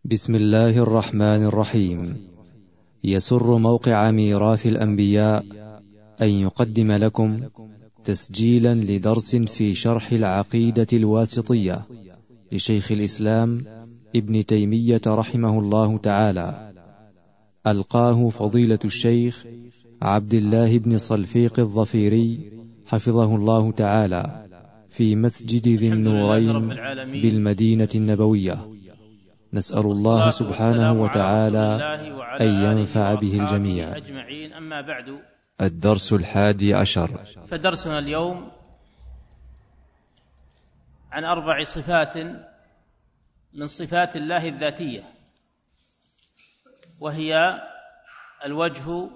بسم الله الرحمن الرحيم. يسر موقع ميراث الأنبياء أن يقدم لكم تسجيلا لدرس في شرح العقيدة الواسطية لشيخ الإسلام ابن تيمية رحمه الله تعالى، ألقاه فضيلة الشيخ عبد الله بن صلفيق الظفيري حفظه الله تعالى في مسجد ذي النورين بالمدينة النبوية. نسأل الله سبحانه وتعالى أن ينفع به الجميع. أجمعين. أما بعد، الدرس 11. فدرسنا اليوم عن 4 صفات من صفات الله الذاتية، وهي الوجه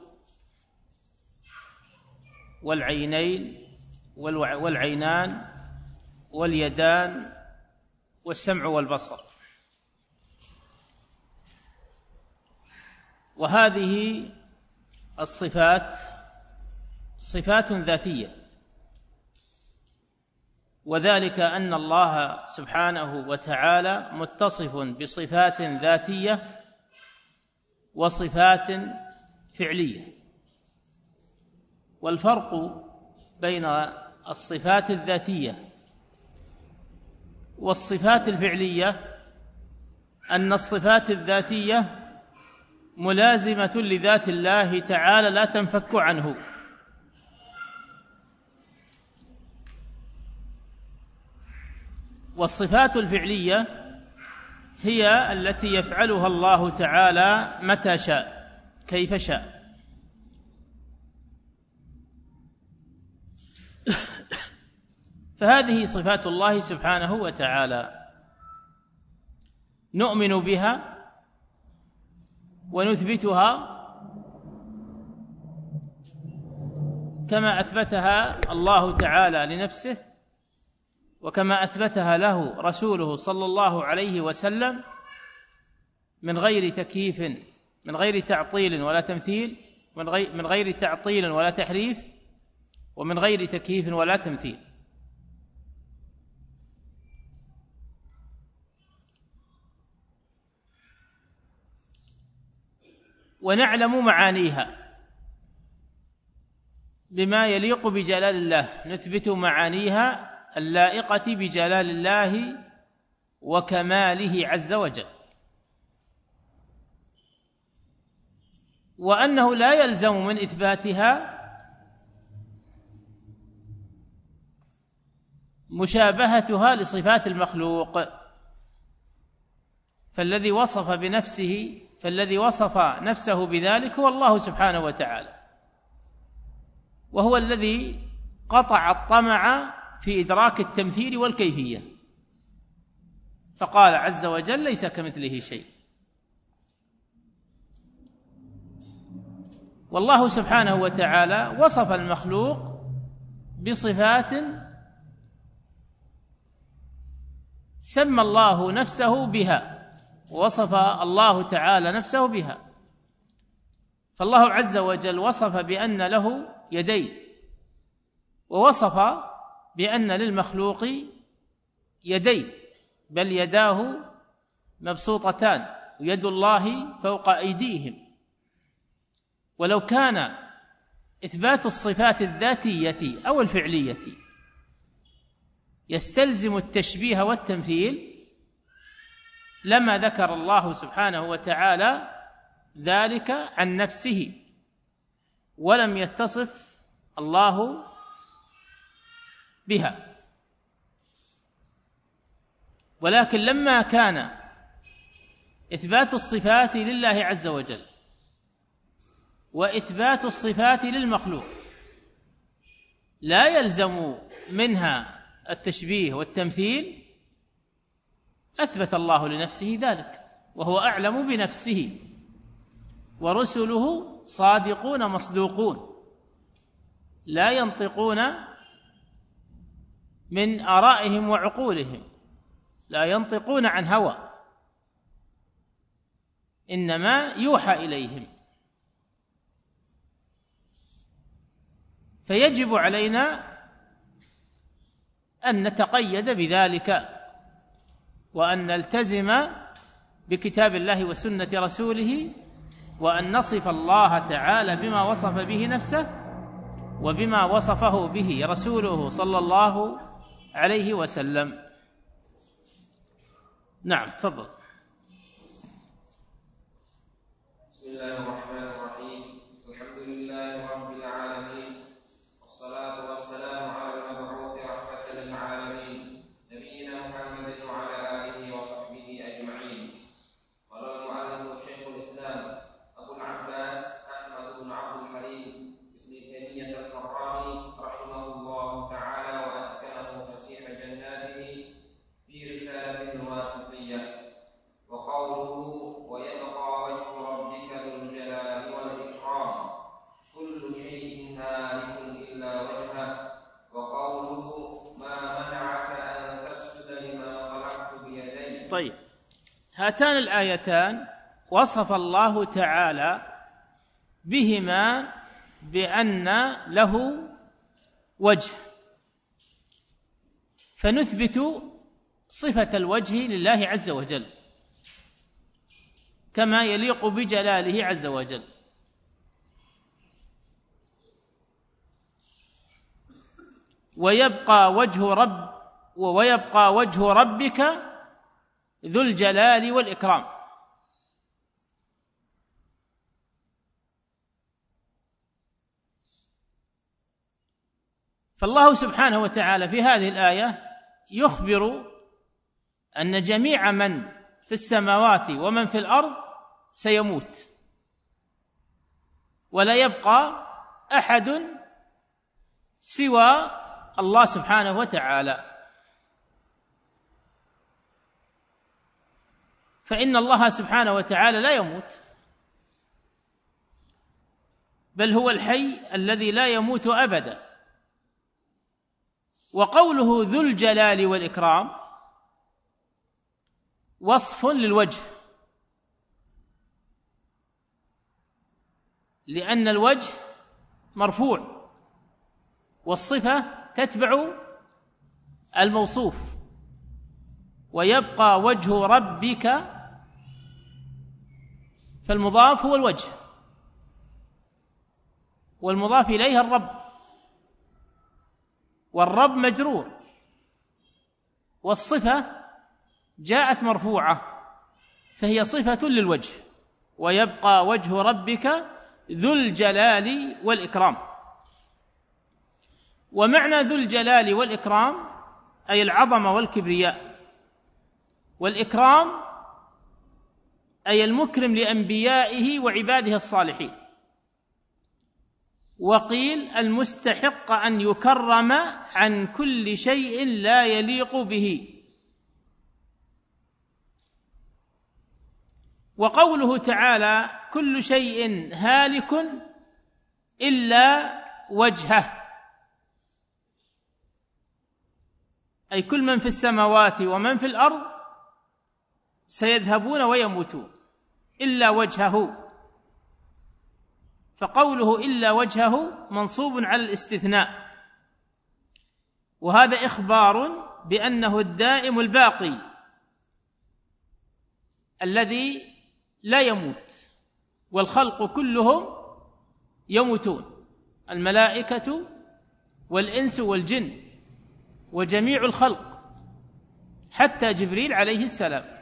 والعينين والعينان واليدان والسمع والبصر. وهذه الصفات صفات ذاتية، وذلك أن الله سبحانه وتعالى متصف بصفات ذاتية وصفات فعلية. والفرق بين الصفات الذاتية والصفات الفعلية أن الصفات الذاتية ملازمة لذات الله تعالى لا تنفك عنه، والصفات الفعلية هي التي يفعلها الله تعالى متى شاء كيف شاء. فهذه صفات الله سبحانه وتعالى نؤمن بها ونثبتها كما أثبتها الله تعالى لنفسه، وكما أثبتها له رسوله صلى الله عليه وسلم، من غير تكييف، من غير تعطيل ولا تمثيل، من غير تعطيل ولا تحريف، ومن غير تكييف ولا تمثيل. ونعلم معانيها بما يليق بجلال الله، نثبت معانيها اللائقة بجلال الله وكماله عز وجل. وأنه لا يلزم من إثباتها مشابهتها لصفات المخلوق، فالذي وصف نفسه بذلك هو الله سبحانه وتعالى، وهو الذي قطع الطمع في إدراك التمثيل والكيفية، فقال عز وجل: ليس كمثله شيء. والله سبحانه وتعالى وصف المخلوق بصفات سمى الله نفسه بها، ووصف الله تعالى نفسه بها. فالله عز وجل وصف بأن له يدين، ووصف بأن للمخلوق يدين، بل يداه مبسوطتان، ويد الله فوق أيديهم. ولو كان إثبات الصفات الذاتية أو الفعلية يستلزم التشبيه والتمثيل لما ذكر الله سبحانه وتعالى ذلك عن نفسه، ولم يتصف الله بها. ولكن لما كان إثبات الصفات لله عز وجل وإثبات الصفات للمخلوق لا يلزم منها التشبيه والتمثيل، أثبت الله لنفسه ذلك، وهو أعلم بنفسه، ورسله صادقون مصدوقون، لا ينطقون من آرائهم وعقولهم، لا ينطقون عن هوى، إنما يوحى إليهم. فيجب علينا أن نتقيد بذلك، وأن نلتزم بكتاب الله وسنة رسوله، وأن نصف الله تعالى بما وصف به نفسه وبما وصفه به رسوله صلى الله عليه وسلم. نعم، تفضل. بسم الله الرحمن الرحيم. الحمد لله رب العالمين، والصلاة والسلام على المبعوث رحمة للعالمين نبينا محمد وعلى آله وصحبه أجمعين. قال المؤلف شيخ الإسلام أبو العباس أحمد بن عبد الحليم بن تيمية الحراني رحمه الله تعالى وأسكنه فسيح جناته في رسالته الواسطية، وقوله ويبقى وجه ربك ذو الجلال والإكرام كل شيء هالك إلا وجهه، وقوله ما منعك أن تسجد لما خلقت بيدي. طيب، هاتان الآيتان وصف الله تعالى بهما بأن له وجه، فنثبت صفة الوجه لله عز وجل كما يليق بجلاله عز وجل. ويبقى وجه ربك ذو الجلال والإكرام. فالله سبحانه وتعالى في هذه الآية يخبر أن جميع من في السماوات ومن في الأرض سيموت، ولا يبقى أحد سوى الله سبحانه وتعالى. فإن الله سبحانه وتعالى لا يموت، بل هو الحي الذي لا يموت أبدا. وقوله ذو الجلال والإكرام وصف للوجه، لأن الوجه مرفوع والصفة تتبع الموصوف. ويبقى وجه ربك، فالمضاف هو الوجه والمضاف إليه الرب، والرب مجرور، والصفة جاءت مرفوعة فهي صفة للوجه. ويبقى وجه ربك ذو الجلال والإكرام. ومعنى ذو الجلال والإكرام أي العظمة والكبرياء، والإكرام أي المكرم لأنبيائه وعباده الصالحين. وقيل المستحق أن يكرم عن كل شيء لا يليق به. وقوله تعالى كل شيء هالك إلا وجهه، أي كل من في السماوات ومن في الأرض سيذهبون ويموتون إلا وجهه. فقوله إلا وجهه منصوب على الاستثناء، وهذا إخبار بأنه الدائم الباقي الذي لا يموت، والخلق كلهم يموتون، الملائكة والإنس والجن وجميع الخلق حتى جبريل عليه السلام.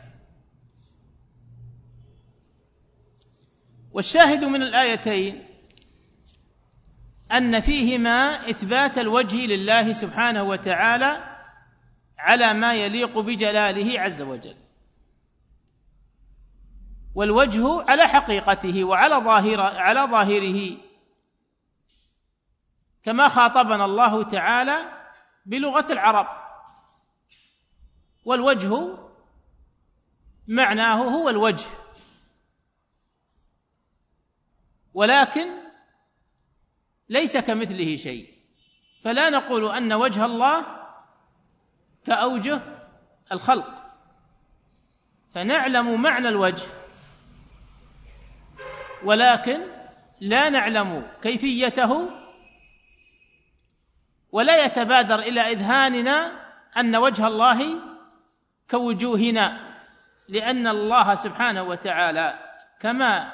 والشاهد من الآيتين أن فيهما إثبات الوجه لله سبحانه وتعالى على ما يليق بجلاله عز وجل، والوجه على حقيقته وعلى ظاهره، كما خاطبنا الله تعالى بلغة العرب. والوجه معناه هو الوجه، ولكن ليس كمثله شيء، فلا نقول أن وجه الله كأوجه الخلق، فنعلم معنى الوجه ولكن لا نعلم كيفيته، ولا يتبادر إلى إذهاننا أن وجه الله كوجوهنا، لأن الله سبحانه وتعالى كما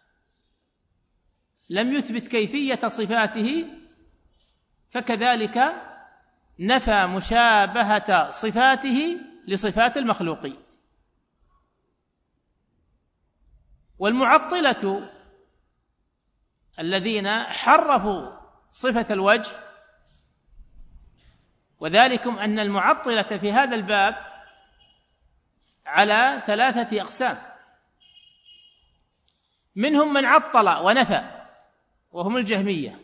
لم يثبت كيفية صفاته فكذلك نفى مشابهة صفاته لصفات المخلوقين. والمعطلة الذين حرفوا صفة الوجه، وذلكم أن المعطلة في هذا الباب على 3 أقسام: منهم من عطل ونفى وهم الجهمية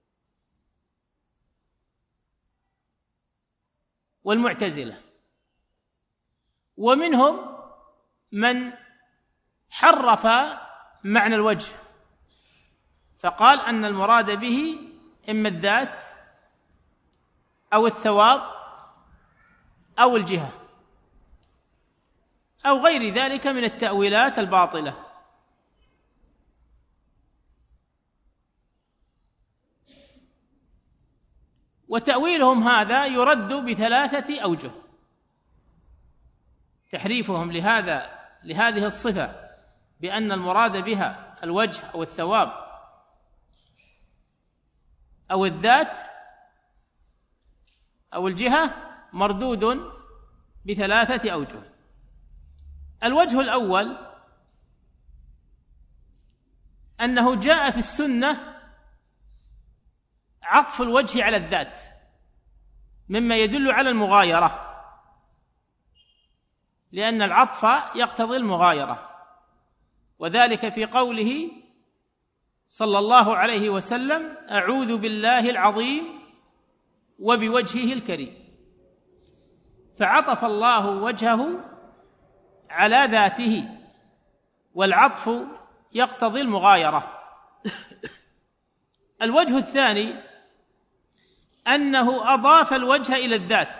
والمعتزلة، ومنهم من حرف معنى الوجه فقال أن المراد به إما الذات أو الثواب أو الجهة أو غير ذلك من التأويلات الباطلة. وتأويلهم هذا يرد ب3 أوجه: تحريفهم لهذه الصفة بأن المراد بها الوجه أو الثواب أو الذات أو الجهة مردود ب3 أوجه. الوجه الأول أنه جاء في السنة عطف الوجه على الذات مما يدل على المغايرة، لأن العطف يقتضي المغايرة، وذلك في قوله صلى الله عليه وسلم: أعوذ بالله العظيم وبوجهه الكريم، فعطف الله وجهه على ذاته، والعطف يقتضي المغايرة. الوجه الثاني أنه أضاف الوجه إلى الذات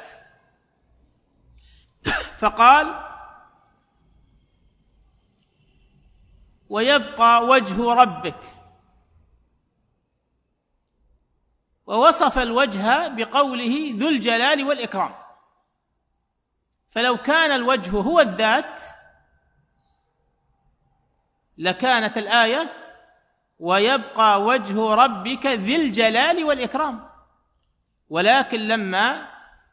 فقال: ويبقى وجه ربك، ووصف الوجه بقوله ذو الجلال والإكرام. فلو كان الوجه هو الذات لكانت الآية ويبقى وجه ربك ذي الجلال والإكرام، ولكن لما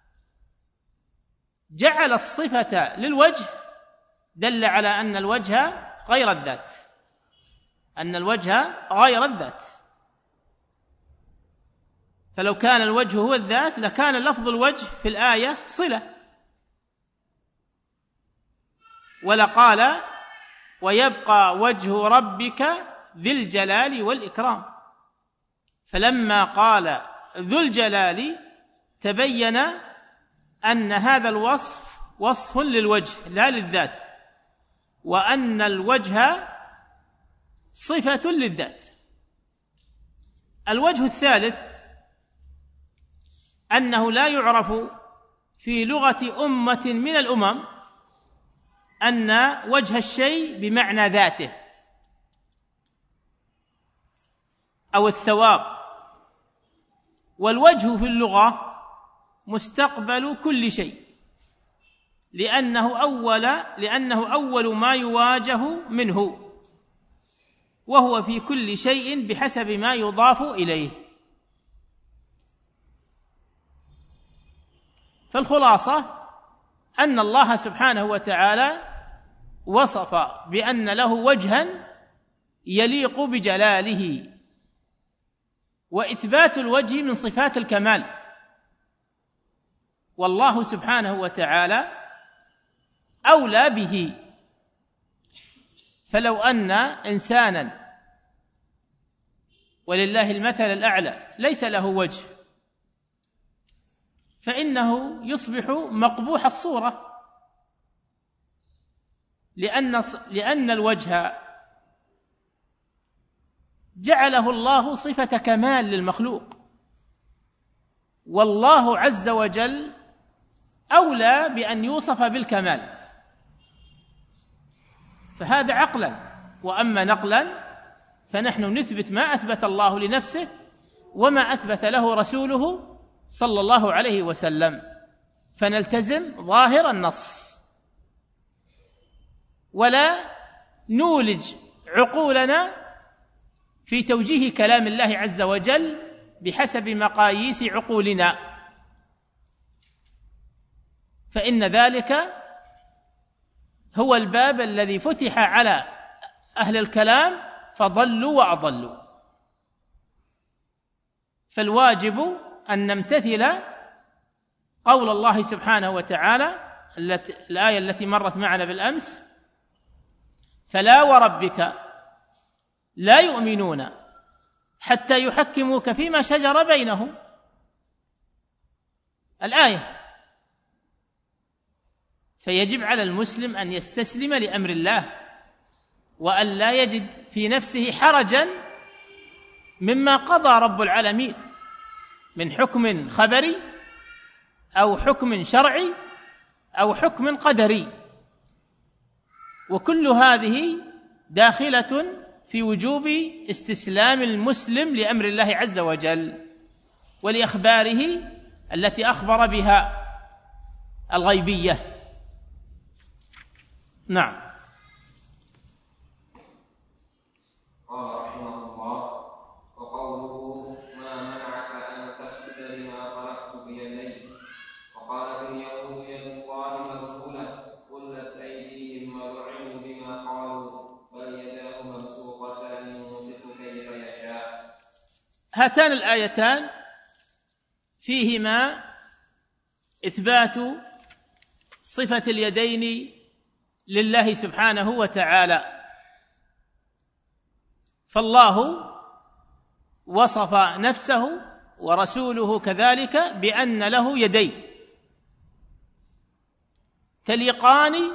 جعل الصفة للوجه دل على أن الوجه غير الذات، أن الوجه غير الذات. فلو كان الوجه هو الذات لكان لفظ الوجه في الآية صلة، ولقال ويبقى وجه ربك ذي الجلال والإكرام. فلما قال ذو الجلال تبين أن هذا الوصف وصف للوجه لا للذات، وأن الوجه صفة للذات. الوجه الثالث أنه لا يعرف في لغة أمة من الأمم أن وجه الشيء بمعنى ذاته أو الثواب، والوجه في اللغة مستقبل كل شيء، لأنه أول ما يواجه منه، وهو في كل شيء بحسب ما يضاف إليه. فالخلاصة أن الله سبحانه وتعالى وصف بأن له وجها يليق بجلاله، وإثبات الوجه من صفات الكمال، والله سبحانه وتعالى أولى به. فلو أن إنسانا ولله المثل الأعلى ليس له وجه فإنه يصبح مقبوح الصورة، لأن الوجه جعله الله صفة كمال للمخلوق، والله عز وجل أولى بأن يوصف بالكمال، فهذا عقلا. وأما نقلا فنحن نثبت ما أثبت الله لنفسه وما أثبت له رسوله صلى الله عليه وسلم، فنلتزم ظاهر النص. ولا نولج عقولنا في توجيه كلام الله عز وجل بحسب مقاييس عقولنا، فإن ذلك هو الباب الذي فتح على أهل الكلام فضلوا وأضلوا. فالواجب أن نمتثل قول الله سبحانه وتعالى، الآية التي مرت معنا بالأمس: فلا وربك لا يؤمنون حتى يحكموك فيما شجر بينهم. الآية. فيجب على المسلم أن يستسلم لأمر الله، وأن لا يجد في نفسه حرجا مما قضى رب العالمين من حكم خبري أو حكم شرعي أو حكم قدري، وكل هذه داخلة في وجوب استسلام المسلم لأمر الله عز وجل ولأخباره التي أخبر بها الغيبية. نعم. قال رحمه الله: وقوله ما منعك أن تسجد لما خلقت بيدي، وقالت اليهود يد الله مغلولة غلت أيديهم ولعنوا بما قالوا بل يداه مبسوطتان ينفق كيف يشاء. هاتان الآيتان فيهما إثبات صفة اليدين لله سبحانه وتعالى، فالله وصف نفسه ورسوله كذلك بأن له يدين تليقان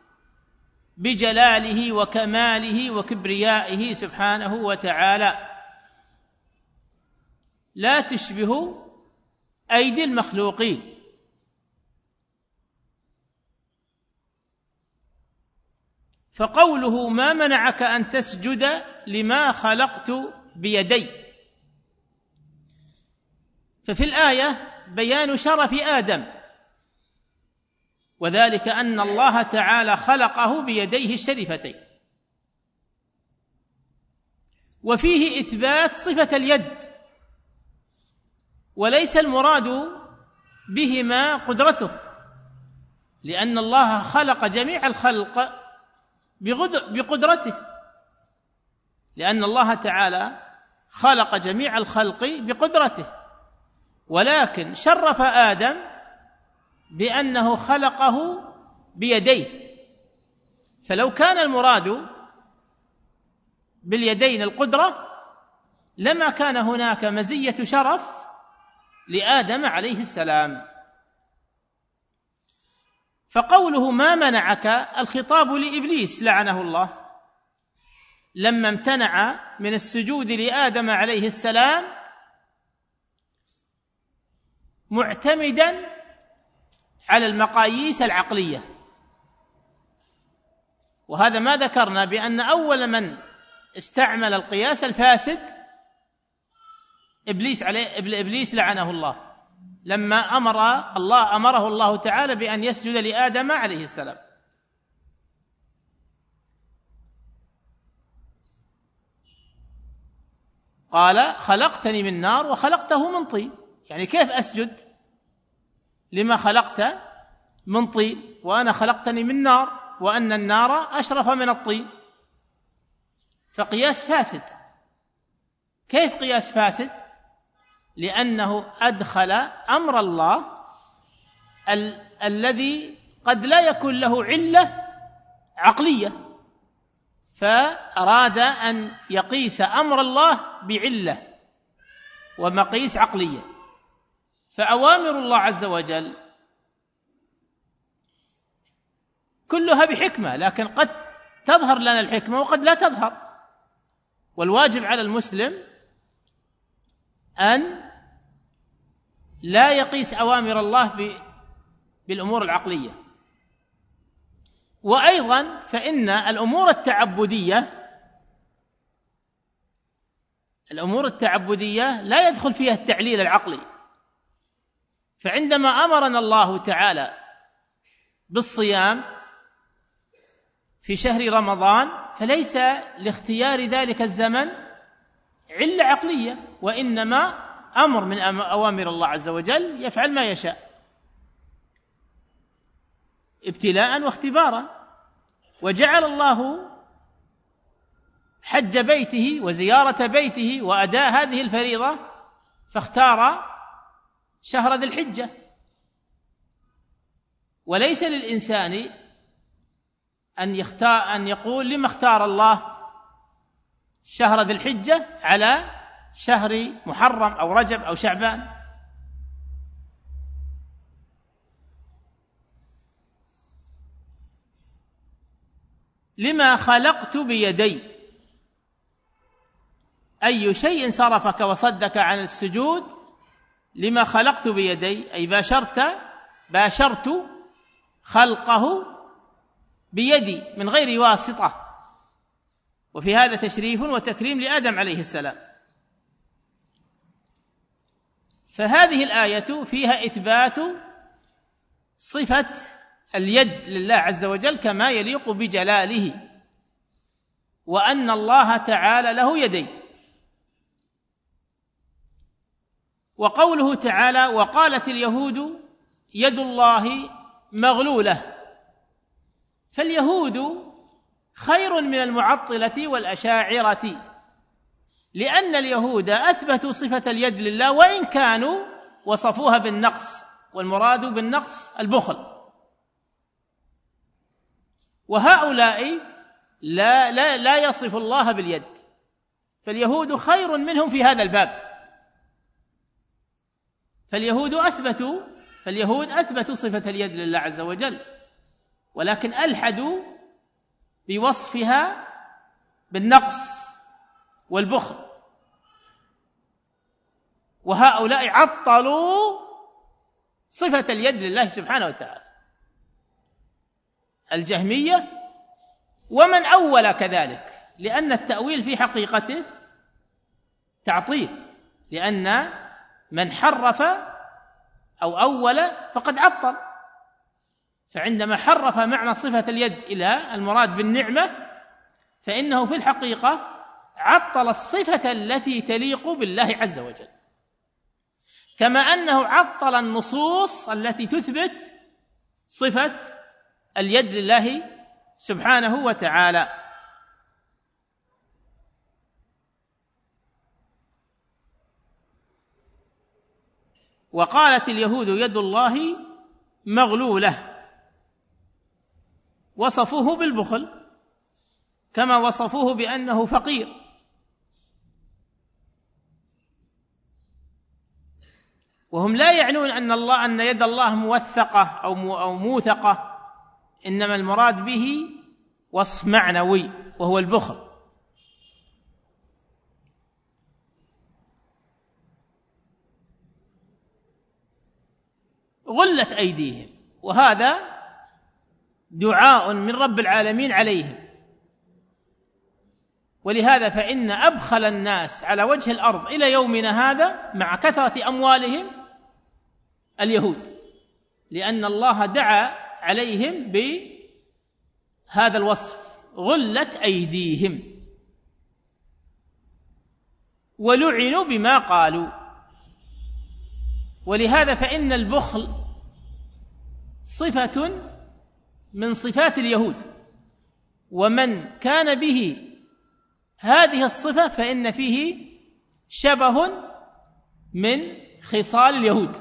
بجلاله وكماله وكبريائه سبحانه وتعالى، لا تشبه أيدي المخلوقين. فقوله ما منعك أن تسجد لما خلقت بيدي، ففي الآية بيان شرف آدم، وذلك أن الله تعالى خلقه بيديه الشريفتين، وفيه إثبات صفة اليد، وليس المراد بهما قدرته، لأن الله خلق جميع الخلق بقدرته، لأن الله تعالى خلق جميع الخلق بقدرته، ولكن شرف آدم بأنه خلقه بيديه. فلو كان المراد باليدين القدرة لما كان هناك مزية شرف لآدم عليه السلام. فقوله ما منعك الخطاب لإبليس لعنه الله لما امتنع من السجود لآدم عليه السلام، معتمدا على المقاييس العقلية. وهذا ما ذكرنا بأن أول من استعمل القياس الفاسد إبليس لعنه الله، لما أمره الله تعالى بأن يسجد لآدم عليه السلام. قال خلقتني من نار وخلقته من طين، يعني كيف أسجد لما خلقت من طين وأنا خلقتني من نار، وأن النار أشرف من الطين؟ فقياس فاسد. كيف قياس فاسد؟ لأنه أدخل أمر الله الذي قد لا يكون له علة عقلية، فأراد أن يقيس أمر الله بعلة ومقيس عقلية. فأوامر الله عز وجل كلها بحكمة، لكن قد تظهر لنا الحكمة وقد لا تظهر، والواجب على المسلم أن لا يقيس أوامر الله بالأمور العقلية. وأيضا فإن الأمور التعبدية لا يدخل فيها التعليل العقلي. فعندما أمرنا الله تعالى بالصيام في شهر رمضان فليس لاختيار ذلك الزمن علة عقلية، وإنما أمر من أوامر الله عز وجل يفعل ما يشاء ابتلاء واختبارا. وجعل الله حج بيته وزيارة بيته وأداء هذه الفريضة فاختار شهر ذي الحجة. وليس للإنسان أن يقول لما اختار الله شهر ذي الحجة على شهر محرم أو رجب أو شعبان. لما خلقت بيدي، أي شيء صرفك وصدك عن السجود؟ لما خلقت بيدي، أي باشرت خلقه بيدي من غير واسطة. وفي هذا تشريف وتكريم لآدم عليه السلام. فهذه الآية فيها إثبات صفة اليد لله عز وجل كما يليق بجلاله، وأن الله تعالى له يدين. وقوله تعالى: وقالت اليهود يد الله مغلولة، فاليهود خير من المعطلة والأشاعرة، لأن اليهود أثبتوا صفة اليد لله وإن كانوا وصفوها بالنقص، والمراد بالنقص البخل. وهؤلاء لا يصف الله باليد، فاليهود خير منهم في هذا الباب. فاليهود أثبتوا صفة اليد لله عز وجل، ولكن ألحدوا بوصفها بالنقص والبخل. وهؤلاء عطلوا صفة اليد لله سبحانه وتعالى، الجهمية ومن أول كذلك، لأن التأويل في حقيقته تعطيل، لأن من حرف أو أول فقد عطل. فعندما حرف معنى صفة اليد إلى المراد بالنعمة فإنه في الحقيقة عطل الصفة التي تليق بالله عز وجل، كما أنه عطل النصوص التي تثبت صفة اليد لله سبحانه وتعالى. وقالت اليهود يد الله مغلولة، وصفوه بالبخل كما وصفوه بأنه فقير. وهم لا يعنون أن يد الله موثقة أو موثقة، إنما المراد به وصف معنوي وهو البخل. غلت أيديهم، وهذا دعاء من رب العالمين عليهم. ولهذا فإن أبخل الناس على وجه الأرض إلى يومنا هذا مع كثرة أموالهم اليهود، لأن الله دعا عليهم بهذا الوصف: غلت أيديهم ولعنوا بما قالوا. ولهذا فإن البخل صفة من صفات اليهود، ومن كان به هذه الصفة فإن فيه شبه من خصال اليهود.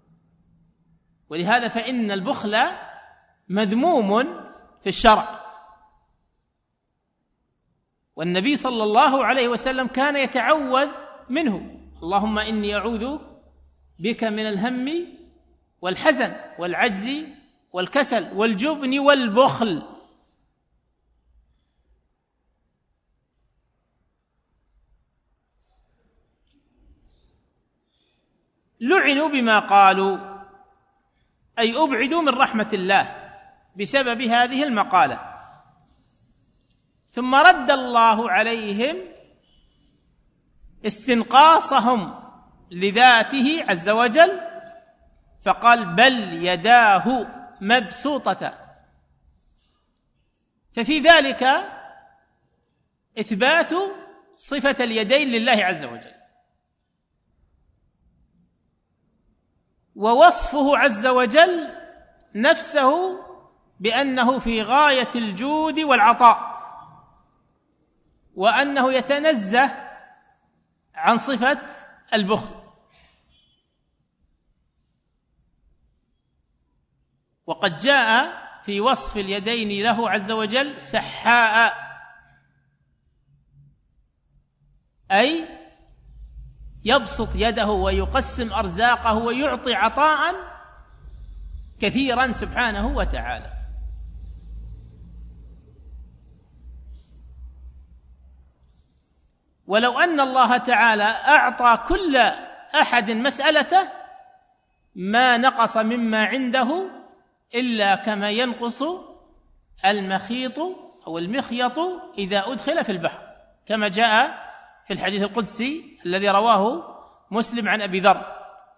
ولهذا فإن البخل مذموم في الشرع، والنبي صلى الله عليه وسلم كان يتعوذ منه: اللهم إني أعوذ بك من الهم والحزن والعجز والكسل والجبن والبخل. لعنوا بما قالوا، أي أبعدوا من رحمة الله بسبب هذه المقالة. ثم رد الله عليهم استنقاصهم لذاته عز وجل فقال: بل يداه مبسوطة. ففي ذلك إثبات صفة اليدين لله عز وجل، ووصفه عز وجل نفسه بأنه في غاية الجود والعطاء، وأنه يتنزه عن صفة البخل. وقد جاء في وصف اليدين له عز وجل سحاء، أي يبسط يده ويقسم أرزاقه ويعطي عطاء كثيرا سبحانه وتعالى. ولو أن الله تعالى أعطى كل أحد مسألته ما نقص مما عنده إلا كما ينقص المخيط أو المخيط إذا أدخل في البحر، كما جاء في الحديث القدسي الذي رواه مسلم عن أبي ذر.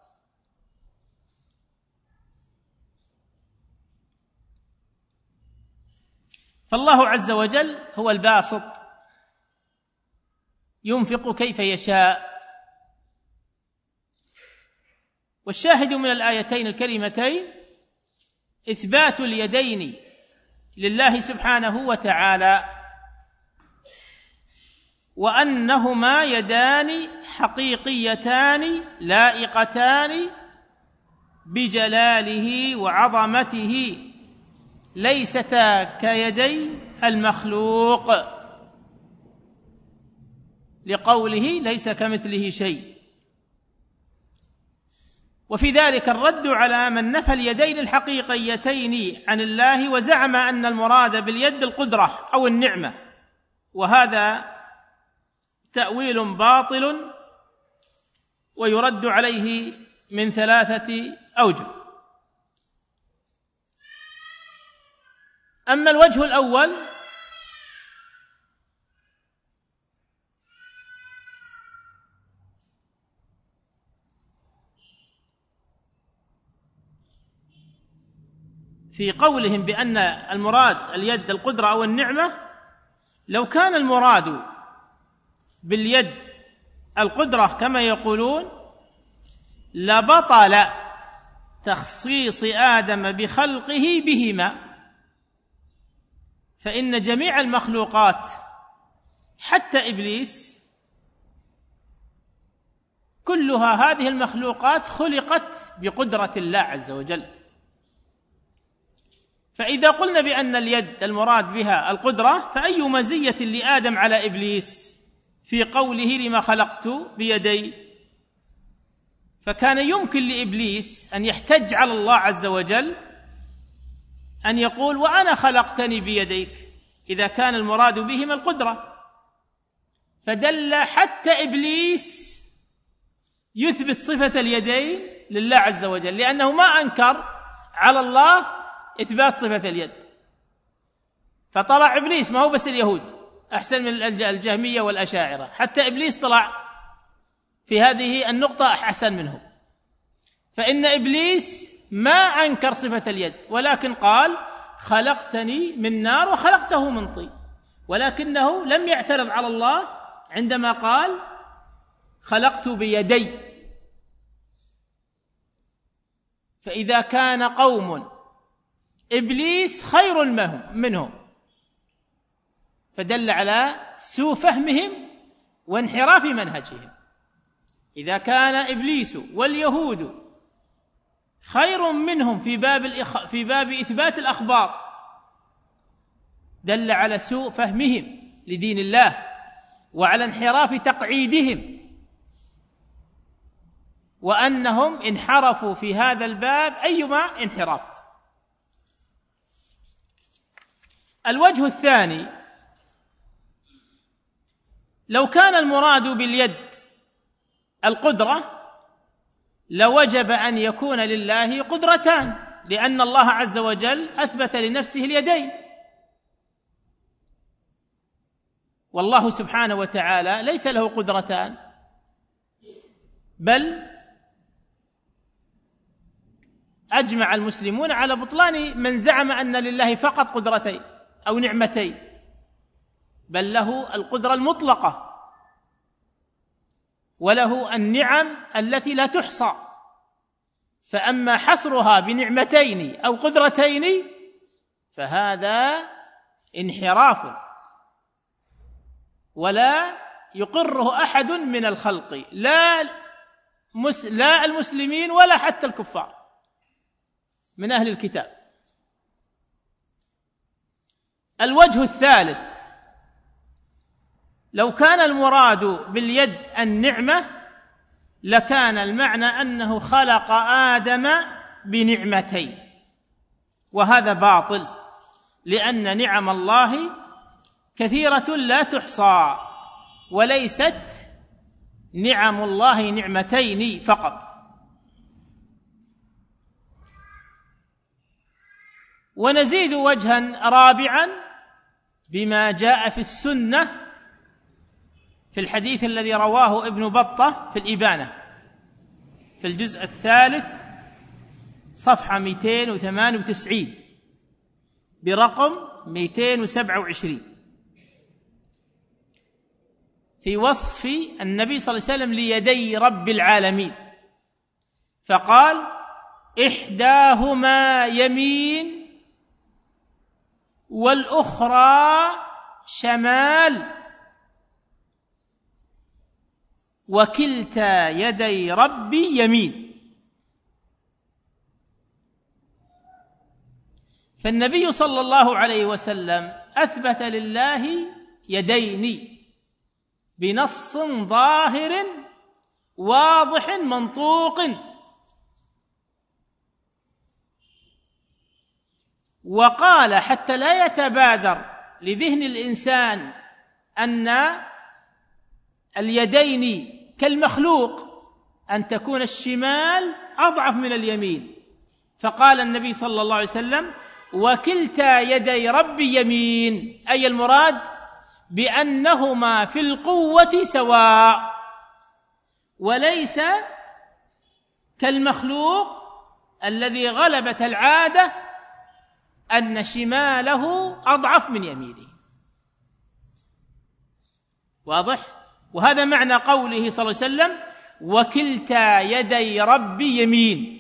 فالله عز وجل هو الباسط ينفق كيف يشاء. والشاهد من الآيتين الكريمتين إثبات اليدين لله سبحانه وتعالى، وأنهما يدان حقيقيتان لائقتان بجلاله وعظمته، ليستا كيدي المخلوق، لقوله ليس كمثله شيء. وفي ذلك الرد على من نفى اليدين الحقيقيتين عن الله وزعم أن المراد باليد القدرة أو النعمة، وهذا تأويل باطل ويرد عليه من 3 أوجه. أما الوجه الأول في قولهم بأن المراد اليد القدرة أو النعمة، لو كان المراد باليد القدرة كما يقولون لبطل تخصيص آدم بخلقه بهما، فإن جميع المخلوقات حتى إبليس كلها هذه المخلوقات خلقت بقدرة الله عز وجل. فإذا قلنا بأن اليد المراد بها القدرة، فأي مزية لآدم على إبليس في قوله لما خلقت بيدي؟ فكان يمكن لإبليس أن يحتج على الله عز وجل أن يقول وأنا خلقتني بيديك، إذا كان المراد بهما القدرة. فدل حتى إبليس يثبت صفة اليدين لله عز وجل، لأنه ما أنكر على الله إثبات صفة اليد. فطلع إبليس، ما هو بس اليهود أحسن من الجهمية والأشاعرة، حتى إبليس طلع في هذه النقطة أحسن منهم. فإن إبليس ما أنكر صفة اليد، ولكن قال خلقتني من نار وخلقته من طين، ولكنه لم يعترض على الله عندما قال خلقت بيدي. فإذا كان قوم إبليس خير منهم، فدل على سوء فهمهم وانحراف منهجهم. إذا كان إبليس واليهود خير منهم في باب إثبات الأخبار، دل على سوء فهمهم لدين الله وعلى انحراف تقعيدهم، وأنهم انحرفوا في هذا الباب أيما انحراف. الوجه الثاني، لو كان المراد باليد القدرة لوجب أن يكون لله قدرتان، لأن الله عز وجل أثبت لنفسه اليدين، والله سبحانه وتعالى ليس له قدرتان، بل أجمع المسلمون على بطلان من زعم أن لله فقط قدرتين، أو نعمتين، بل له القدرة المطلقة، وله النعم التي لا تحصى. فأما حصرها بنعمتين أو قدرتين فهذا انحراف ولا يقره أحد من الخلق، لا المسلمين ولا حتى الكفار من أهل الكتاب. الوجه الثالث: لو كان المراد باليد النعمة لكان المعنى أنه خلق آدم بنعمتين، وهذا باطل، لأن نعم الله كثيرة لا تحصى، وليست نعم الله نعمتين فقط. ونزيد وجها رابعا بما جاء في السنة في الحديث الذي رواه ابن بطة في الإبانة في الجزء الثالث صفحة 298 برقم 227 في وصف النبي صلى الله عليه وسلم ليدي رب العالمين، فقال: إحداهما يمين والأخرى شمال، وكلتا يدي ربي يمين. فالنبي صلى الله عليه وسلم أثبت لله يدين بنص ظاهر واضح منطوق، وقال حتى لا يتبادر لذهن الإنسان أن اليدين كالمخلوق، أن تكون الشمال أضعف من اليمين، فقال النبي صلى الله عليه وسلم: وكلتا يدي ربي يمين، أي المراد بأنهما في القوة سواء، وليس كالمخلوق الذي غلبت العادة أن شماله أضعف من يمينه. واضح؟ وهذا معنى قوله صلى الله عليه وسلم: وكلتا يدي ربي يمين.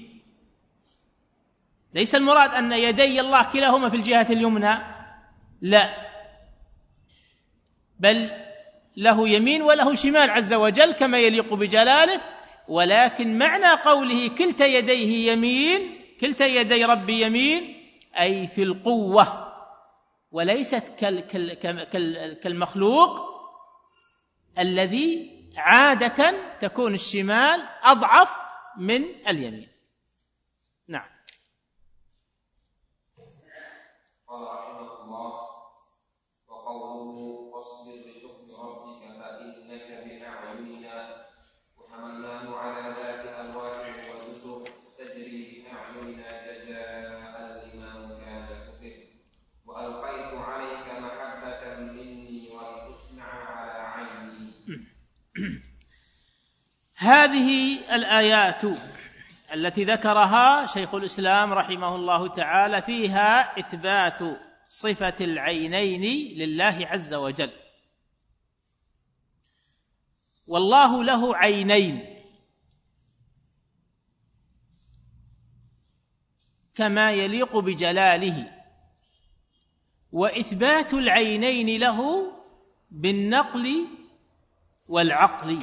ليس المراد أن يدي الله كلاهما في الجهة اليمنى، لا، بل له يمين وله شمال عز وجل كما يليق بجلاله، ولكن معنى قوله كلتا يديه يمين، كلتا يدي ربي يمين، أي في القوة، وليست كالمخلوق الذي عادة تكون الشمال أضعف من اليمين. نعم. قال رحمه الله: وقوله واصبر لحكم ربك فإنك بأعيننا وحملناه على ذات ألواح ودسر تجري بأعيننا جزاء لمن كان كفر وألقيت عليك محبة مني ولتصنع على عيني. هذه الآيات التي ذكرها شيخ الإسلام رحمه الله تعالى فيها إثبات صفة العينين لله عز وجل، والله له عينين كما يليق بجلاله، وإثبات العينين له بالنقل والعقل.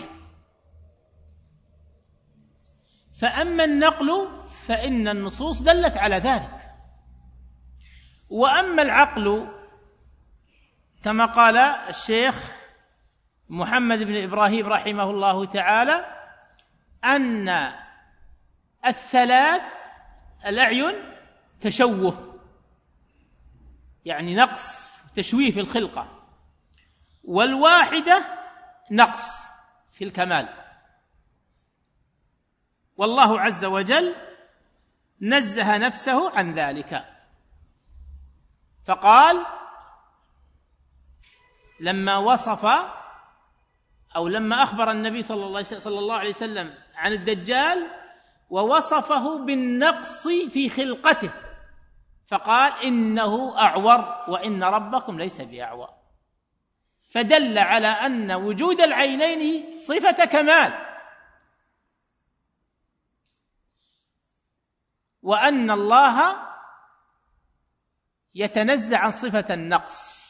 فأما النقل فإن النصوص دلت على ذلك، وأما العقل كما قال الشيخ محمد بن إبراهيم رحمه الله تعالى أن الثلاث الأعين تشوه، يعني نقص تشويه في الخلقة، والواحدة نقص في الكمال. والله عز وجل نزه نفسه عن ذلك، فقال لما وصف أو لما أخبر النبي صلى الله عليه وسلم عن الدجال ووصفه بالنقص في خلقته، فقال إنه أعور وإن ربكم ليس بأعور، فدل على أن وجود العينين صفة كمال، وأن الله يتنزه عن صفة النقص.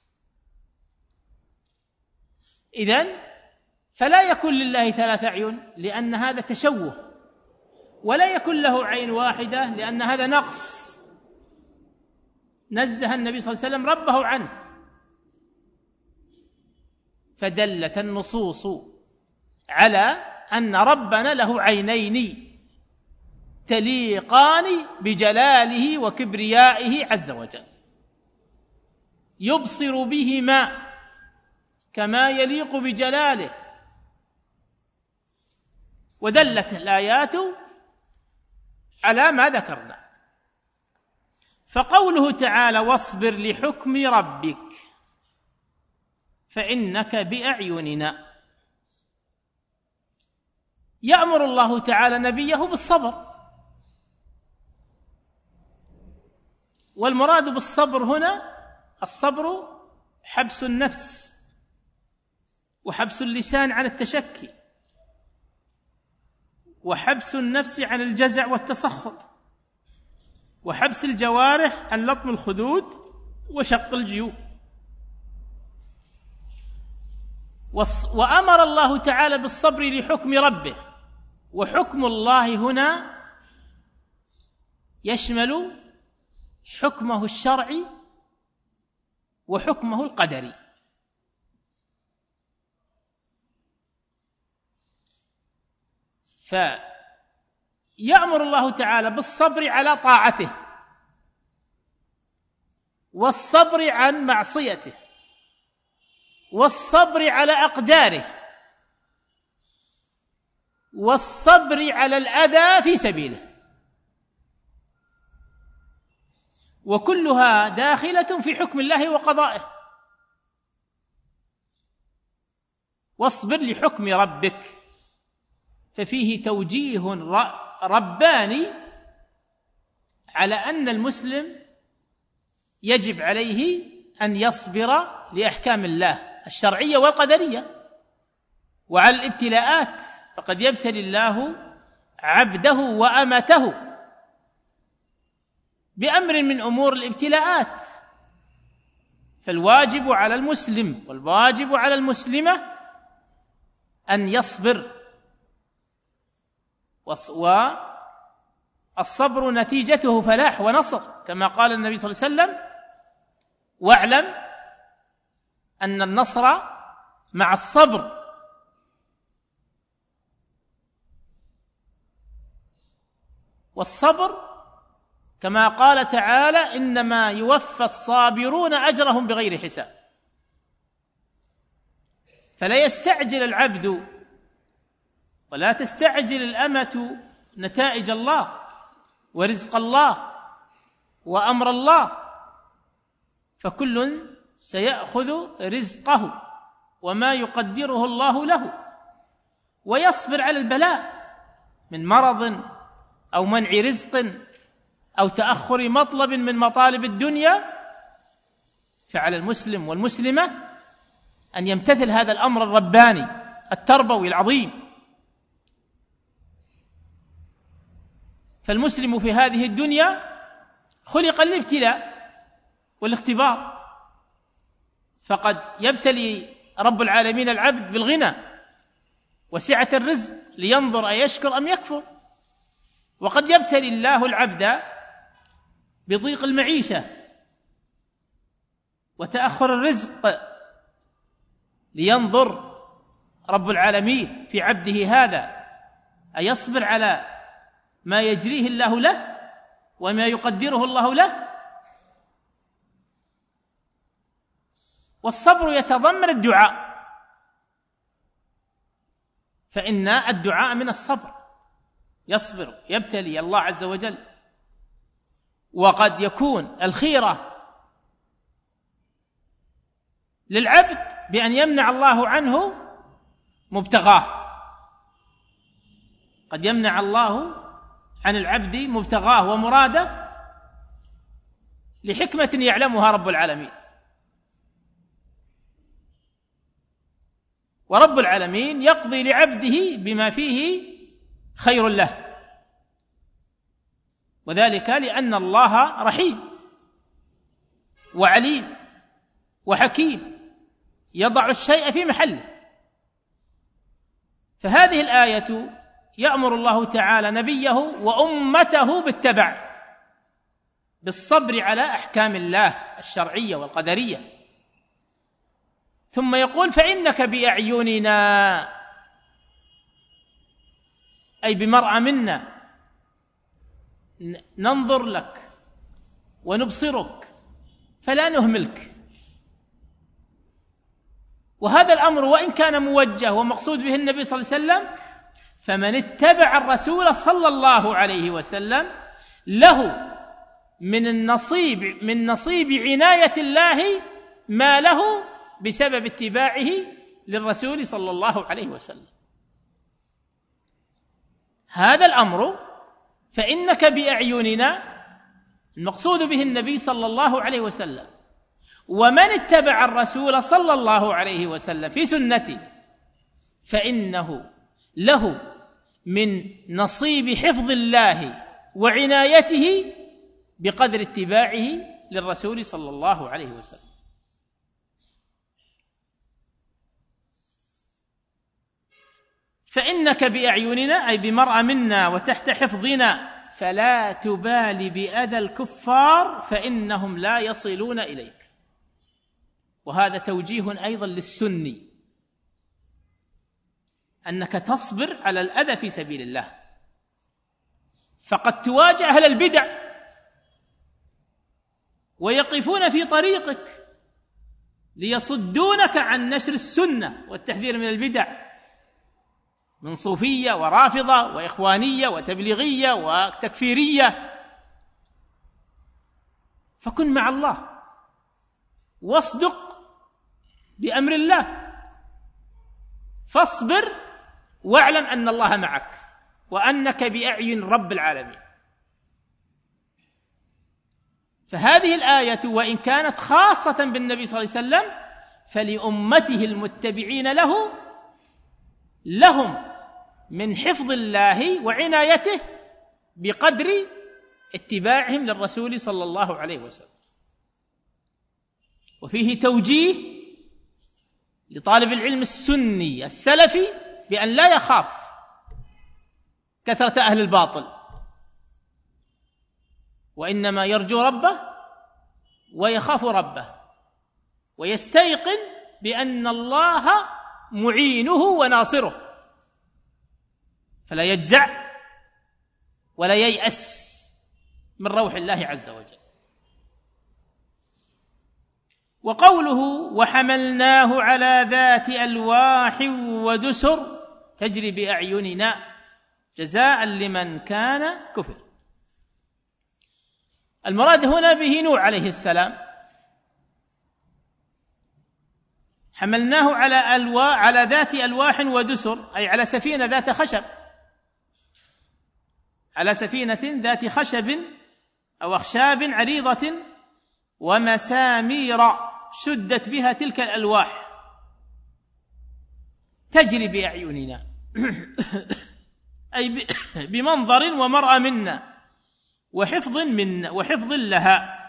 إذن فلا يكون لله 3 أعين لأن هذا تشوه، ولا يكون له عين واحدة لأن هذا نقص نزه النبي صلى الله عليه وسلم ربه عنه. فدلت النصوص على أن ربنا له عينين تليقان بجلاله وكبريائه عز وجل، يبصر بهما كما يليق بجلاله. ودلت الآيات على ما ذكرنا. فقوله تعالى واصبر لحكم ربك فإنك بأعيننا، يأمر الله تعالى نبيه بالصبر، والمراد بالصبر هنا الصبر حبس النفس وحبس اللسان عن التشكي، وحبس النفس عن الجزع والتسخط، وحبس الجوارح عن لطم الخدود وشق الجيوب. وأمر الله تعالى بالصبر لحكم ربه، وحكم الله هنا يشمل حكمه الشرعي وحكمه القدري. فيأمر الله تعالى بالصبر على طاعته، والصبر عن معصيته، والصبر على أقداره، والصبر على الأذى في سبيله، وكلها داخلة في حكم الله وقضائه. واصبر لحكم ربك، ففيه توجيه رباني على أن المسلم يجب عليه أن يصبر لأحكام الله الشرعية والقدرية وعلى الابتلاءات، فقد يبتلي الله عبده وأمته بأمر من أمور الابتلاءات. فالواجب على المسلم والواجب على المسلمة أن يصبر، والصبر نتيجته فلاح ونصر، كما قال النبي صلى الله عليه وسلم: واعلم أن النصر مع الصبر. والصبر كما قال تعالى: إنما يوفى الصابرون أجرهم بغير حساب. فلا يستعجل العبد ولا تستعجل الأمة نتائج الله ورزق الله وأمر الله، فكل سيأخذ رزقه وما يقدره الله له، ويصبر على البلاء من مرض أو منع رزق أو تأخر مطلب من مطالب الدنيا. فعلى المسلم والمسلمة أن يمتثل هذا الأمر الرباني التربوي العظيم. فالمسلم في هذه الدنيا خلق للابتلاء والاختبار، فقد يبتلي رب العالمين العبد بالغنى وسعة الرزق لينظر أيشكر أم يكفر، وقد يبتلي الله العبد بضيق المعيشة وتأخر الرزق لينظر رب العالمين في عبده هذا أيصبر على ما يجريه الله له وما يقدره الله له. والصبر يتضمن الدعاء، فإن الدعاء من الصبر، يصبر يبتلي الله عز وجل. وقد يكون الخيرة للعبد بأن يمنع الله عنه مبتغاه، قد يمنع الله عن العبد مبتغاه ومراده لحكمة يعلمها رب العالمين. ورب العالمين يقضي لعبده بما فيه خير له، وذلك لأن الله رحيم وعليم وحكيم يضع الشيء في محله. فهذه الآية يأمر الله تعالى نبيه وأمته بالتبع، بالصبر على أحكام الله الشرعية والقدرية، ثم يقول فإنك بأعيننا، أي بمرأى منا، ننظر لك ونبصرك فلا نهملك. وهذا الأمر وإن كان موجه ومقصود به النبي صلى الله عليه وسلم، فمن اتبع الرسول صلى الله عليه وسلم له من نصيب عناية الله ما له بسبب اتباعه للرسول صلى الله عليه وسلم. هذا الأمر فإنك بأعيننا المقصود به النبي صلى الله عليه وسلم، ومن اتبع الرسول صلى الله عليه وسلم في سنته فإنه له من نصيب حفظ الله وعنايته بقدر اتباعه للرسول صلى الله عليه وسلم. فإنك بأعيننا أي بمرأى منا وتحت حفظنا، فلا تبالي بأذى الكفار فإنهم لا يصلون إليك. وهذا توجيه أيضا للسني، أنك تصبر على الأذى في سبيل الله، فقد تواجه أهل البدع ويقفون في طريقك ليصدونك عن نشر السنة والتحذير من البدع من صوفية ورافضة وإخوانية وتبليغية وتكفيرية. فكن مع الله واصدق بأمر الله، فاصبر واعلم أن الله معك وأنك بأعين رب العالمين. فهذه الآية وإن كانت خاصة بالنبي صلى الله عليه وسلم فلأمته المتبعين لهم من حفظ الله وعنايته بقدر اتباعهم للرسول صلى الله عليه وسلم. وفيه توجيه لطالب العلم السني السلفي بأن لا يخاف كثرة أهل الباطل، وإنما يرجو ربه ويخاف ربه ويستيقن بأن الله معينه وناصره، فلا يجزع ولا ييأس من روح الله عز وجل. وقوله وحملناه على ذات ألواح ودسر تجري بأعيننا جزاء لمن كان كفر. المراد هنا به نوح عليه السلام، حملناه على ذات ألواح ودسر، أي على سفينة ذات خشب، على سفينة ذات خشب أو أخشاب عريضة ومسامير شدت بها تلك الألواح تجري بأعيننا أي بمنظر ومرأى منا وحفظ لها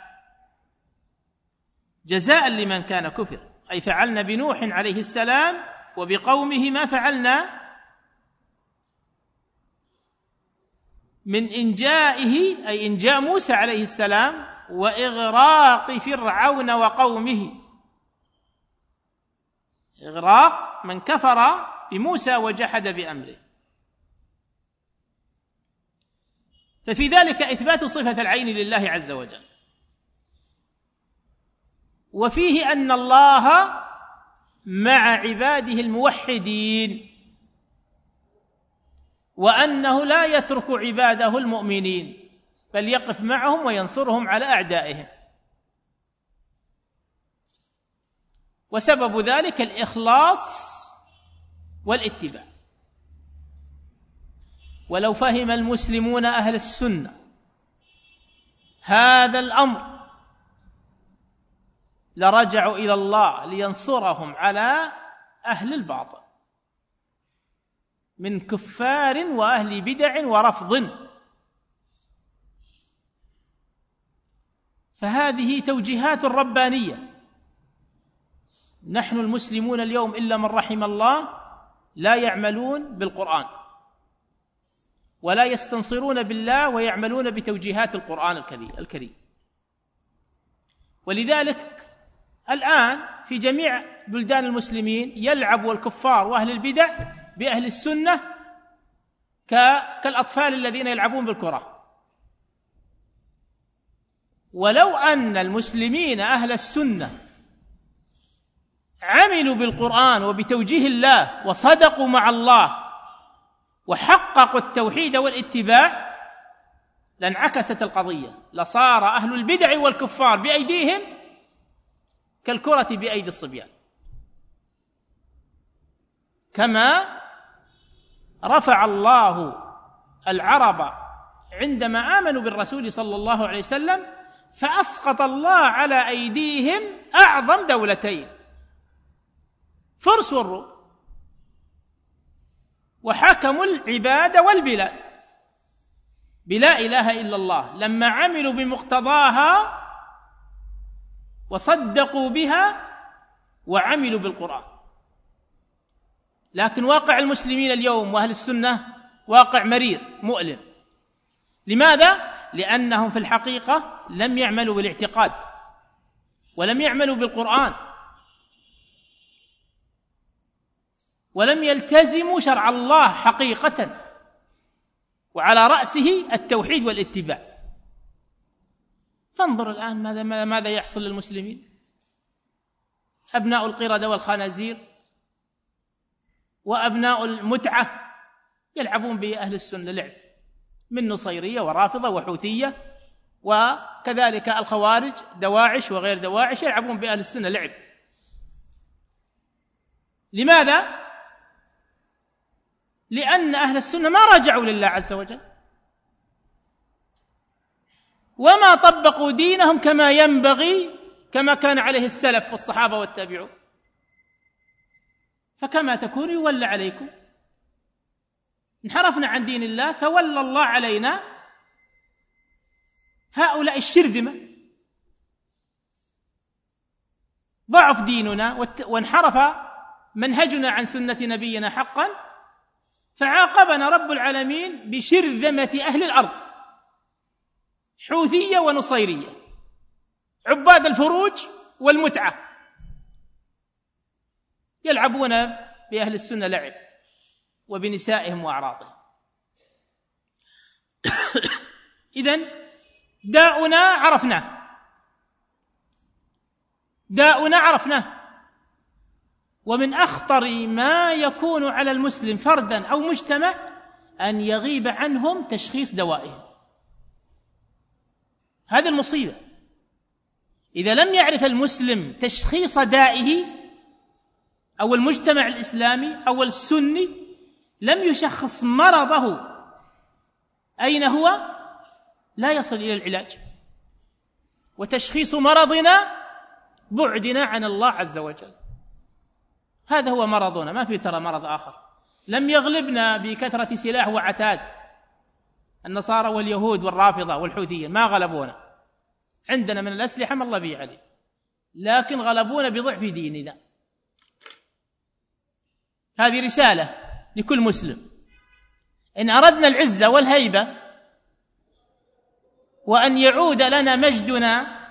جزاء لمن كان كفر، أي فعلنا بنوح عليه السلام وبقومه ما فعلنا من إنجائه، أي إنجاء موسى عليه السلام وإغراق فرعون وقومه، إغراق من كفر بموسى وجحد بأمره. ففي ذلك إثبات صفة العين لله عز وجل، وفيه أن الله مع عباده الموحدين، وأنه لا يترك عباده المؤمنين بل يقف معهم وينصرهم على أعدائهم. وسبب ذلك الإخلاص والاتباع. ولو فهم المسلمون أهل السنة هذا الأمر لرجعوا إلى الله لينصرهم على أهل الباطل من كفار وأهل بدع ورفض. فهذه توجيهات ربانية. نحن المسلمون اليوم إلا من رحم الله لا يعملون بالقرآن ولا يستنصرون بالله ويعملون بتوجيهات القرآن الكريم. ولذلك الآن في جميع بلدان المسلمين يلعب الكفار وأهل البدع بأهل السنة كالأطفال الذين يلعبون بالكرة. ولو أن المسلمين أهل السنة عملوا بالقرآن وبتوجيه الله وصدقوا مع الله وحققوا التوحيد والاتباع لانعكست القضية، لصار أهل البدع والكفار بأيديهم كالكرة بأيدي الصبيان. كما رفع الله العرب عندما آمنوا بالرسول صلى الله عليه وسلم فأسقط الله على أيديهم أعظم دولتين، فرس والروم، وحكموا العباد والبلاد بلا إله إلا الله لما عملوا بمقتضاها وصدقوا بها وعملوا بالقرآن. لكن واقع المسلمين اليوم وأهل السنة واقع مرير مؤلم. لماذا؟ لأنهم في الحقيقة لم يعملوا بالاعتقاد ولم يعملوا بالقرآن ولم يلتزموا شرع الله حقيقة، وعلى رأسه التوحيد والاتباع. فانظر الآن ماذا يحصل للمسلمين. أبناء القردة والخنازير وأبناء المتعة يلعبون بأهل السنة لعب، من نصيرية ورافضة وحوثية، وكذلك الخوارج دواعش وغير دواعش يلعبون بأهل السنة لعب. لماذا؟ لأن أهل السنة ما رجعوا لله عز وجل وما طبقوا دينهم كما ينبغي كما كان عليه السلف والصحابة والتابعون. فكما تكون يولى عليكم. انحرفنا عن دين الله فولى الله علينا هؤلاء الشرذمة. ضعف ديننا وانحرف منهجنا عن سنة نبينا حقا، فعاقبنا رب العالمين بشرذمة أهل الأرض، حوثية ونصيرية، عباد الفروج والمتعة، يلعبون بأهل السنة لعب وبنسائهم وأعراضهم. إذن داؤنا عرفناه، ومن أخطر ما يكون على المسلم فردا أو مجتمع أن يغيب عنهم تشخيص دوائهم. هذه المصيبة. إذا لم يعرف المسلم تشخيص دائه أو المجتمع الإسلامي أو السني لم يشخص مرضه أين هو، لا يصل إلى العلاج. وتشخيص مرضنا بعدنا عن الله عز وجل. هذا هو مرضنا، ما في ترى مرض آخر. لم يغلبنا بكثرة سلاح وعتاد النصارى واليهود والرافضة والحوثية، ما غلبونا. عندنا من الأسلحة ما الله به عليه، لكن غلبونا بضعف ديننا. هذه رسالة لكل مسلم. إن أردنا العزة والهيبة وأن يعود لنا مجدنا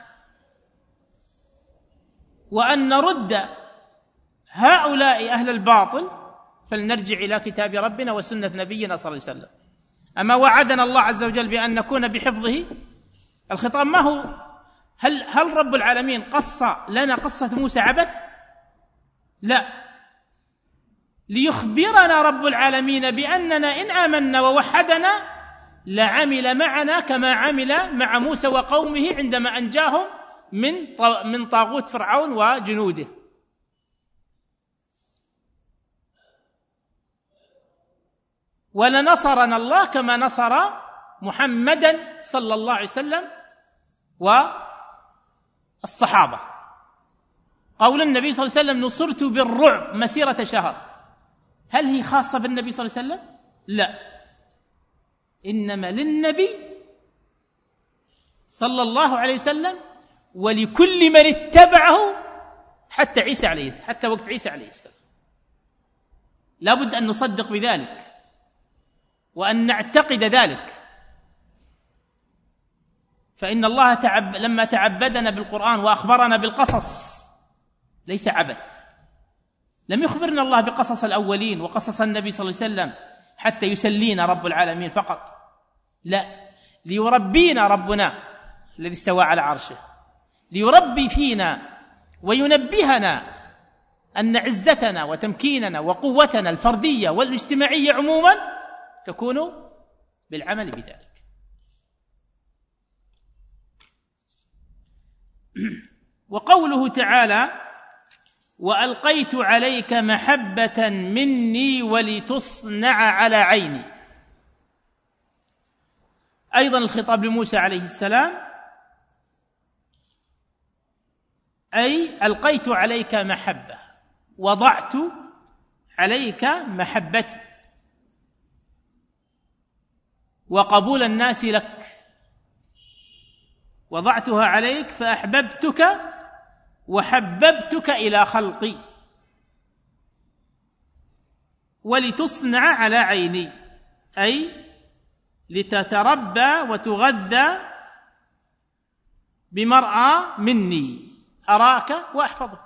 وأن نرد هؤلاء أهل الباطل فلنرجع إلى كتاب ربنا وسنة نبينا صلى الله عليه وسلم. أما وعدنا الله عز وجل بأن نكون بحفظه. الخطاب ما هو هل رب العالمين قص لنا قصة موسى عبث؟ لا، ليخبرنا رب العالمين بأننا إن آمنا ووحدنا لعمل معنا كما عمل مع موسى وقومه عندما أنجاهم من طاغوت فرعون وجنوده. ولنصرنا الله كما نصر محمدا صلى الله عليه وسلم والصحابة. قول النبي صلى الله عليه وسلم نصرت بالرعب مسيرة شهر، هل هي خاصة بالنبي صلى الله عليه وسلم؟ لا، إنما للنبي صلى الله عليه وسلم ولكل من اتبعه حتى عيسى عليه السلام، حتى وقت عيسى عليه السلام. لا بد أن نصدق بذلك وأن نعتقد ذلك، فإن الله لما تعبدنا بالقرآن وأخبرنا بالقصص ليس عبث. لم يخبرنا الله بقصص الأولين وقصص النبي صلى الله عليه وسلم حتى يسلينا رب العالمين فقط، لا، ليربينا ربنا الذي استوى على عرشه، ليربي فينا وينبهنا أن عزتنا وتمكيننا وقوتنا الفردية والاجتماعية عموما تكون بالعمل بذلك. وقوله تعالى وألقيت عليك محبة مني ولتصنع على عيني، أيضا الخطاب لموسى عليه السلام، أي ألقيت عليك محبة، وضعت عليك محبتي وقبول الناس لك، وضعتها عليك فأحببتك وحببتك إلى خلقي ولتصنع على عيني، أي لتتربى وتغذى بمرأى مني، أراك وأحفظك.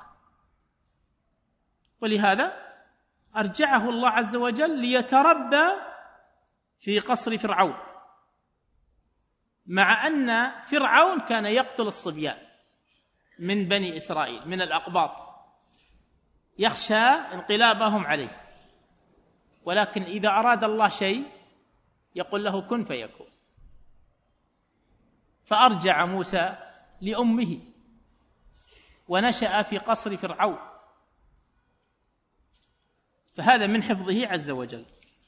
ولهذا أرجعه الله عز وجل ليتربى في قصر فرعون، مع أن فرعون كان يقتل الصبيان من بني إسرائيل من الأقباط، يخشى انقلابهم عليه، ولكن إذا أراد الله شيء يقول له كن فيكون. فأرجع موسى لأمه ونشأ في قصر فرعون، فهذا من حفظه عز وجل.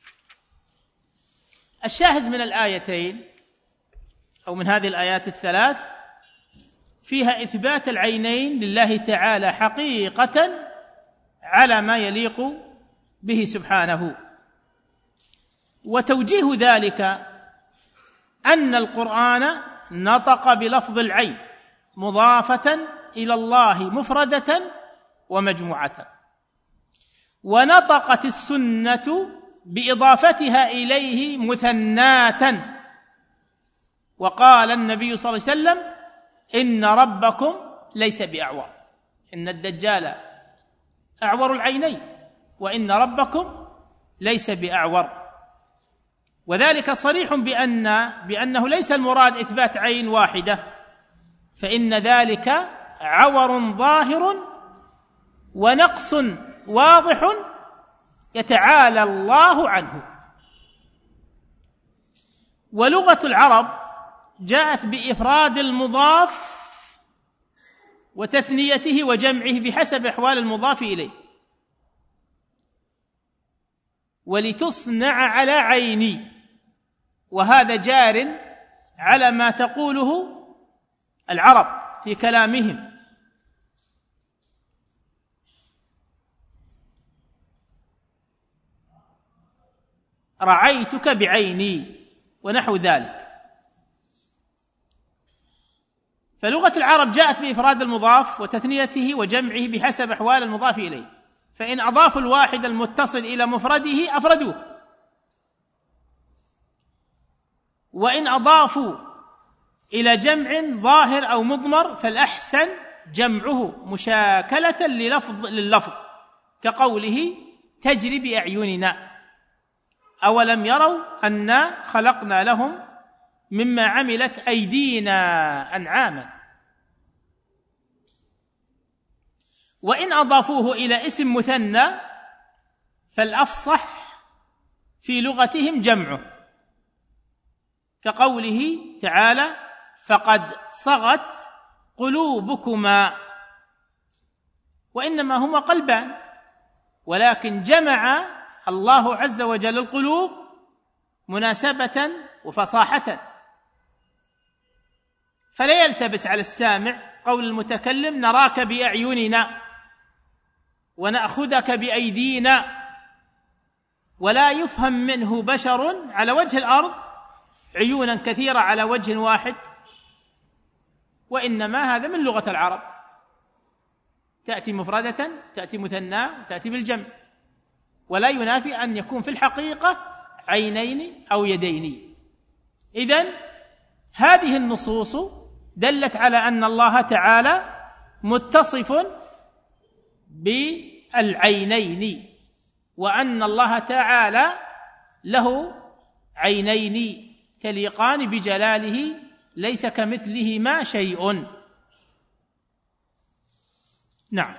الشاهد من الآيتين أو من هذه الآيات الثلاث فيها إثبات العينين لله تعالى حقيقة على ما يليق به سبحانه، وتوجيه ذلك أن القرآن نطق بلفظ العين مضافة إلى الله مفردة ومجموعة، ونطقت السنة بإضافتها إليه مثناة. وقال النبي صلى الله عليه وسلم إن ربكم ليس بأعور، إن الدجال أعور العينين، وإن ربكم ليس بأعور. وذلك صريح بأنه ليس المراد إثبات عين واحدة، فإن ذلك عور ظاهر ونقص واضح يتعالى الله عنه. ولغة العرب جاءت بإفراد المضاف وتثنيته وجمعه بحسب أحوال المضاف إليه، ولتصنع على عيني، وهذا جار على ما تقوله العرب في كلامهم، رعيتك بعيني ونحو ذلك. فلغة العرب جاءت بإفراد المضاف وتثنيته وجمعه بحسب أحوال المضاف إليه، فإن أضافوا الواحد المتصل إلى مفرده أفردوه، وإن أضافوا إلى جمع ظاهر أو مضمر فالأحسن جمعه مشاكلة لللفظ، كقوله تجري بأعيننا، أولم يروا أنا خلقنا لهم مما عملت أيدينا أنعاما. وإن أضافوه إلى اسم مثنى فالأفصح في لغتهم جمعه، كقوله تعالى فقد صغت قلوبكما، وإنما هما قلبان، ولكن جمع الله عز وجل القلوب مناسبة وفصاحة، فلا يلتبس على السامع قول المتكلم نراك بأعيننا ونأخذك بأيدينا، ولا يفهم منه بشر على وجه الأرض عيونا كثيرة على وجه واحد، وإنما هذا من لغة العرب، تأتي مفردة، تأتي مثنى، تأتي بالجمع، ولا ينافي أن يكون في الحقيقة عينين أو يدين. إذن هذه النصوص دلت على أن الله تعالى متصف بالعينين، وأن الله تعالى له عينين تليقان بجلاله، ليس كمثلهما شيء. نعم.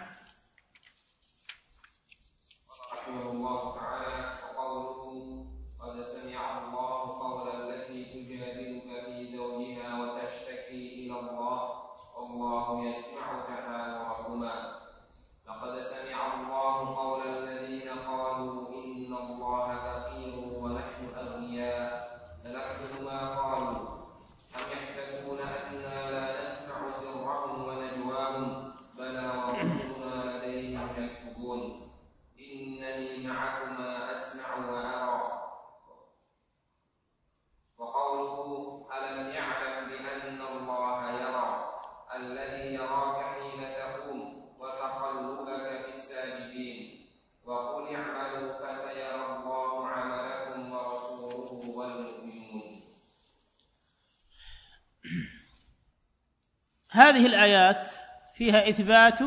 رحمه الله تعالى. وقوله قد سمع الله قول التي تجادلك في زوجها وتشتكي إلى الله والله يسمع تحاوركما. لقد سمع الله قول الذين قالوا إن الله فقير ونحن أغنياء سنكتب ما قالوا أم يحسبون أنا لا نسمع سرهم ونجواهم بلى ورسلنا لديهم يكتبون إنني معكما أسمع وأرى. وقوله ألم يعلم بأن الله يرى الذي يراك حين تقوم وتقلبك في الساجدين وقل اعملوا فسيرى الله عملكم ورسوله والمؤمنون. هذه الآيات فيها إثبات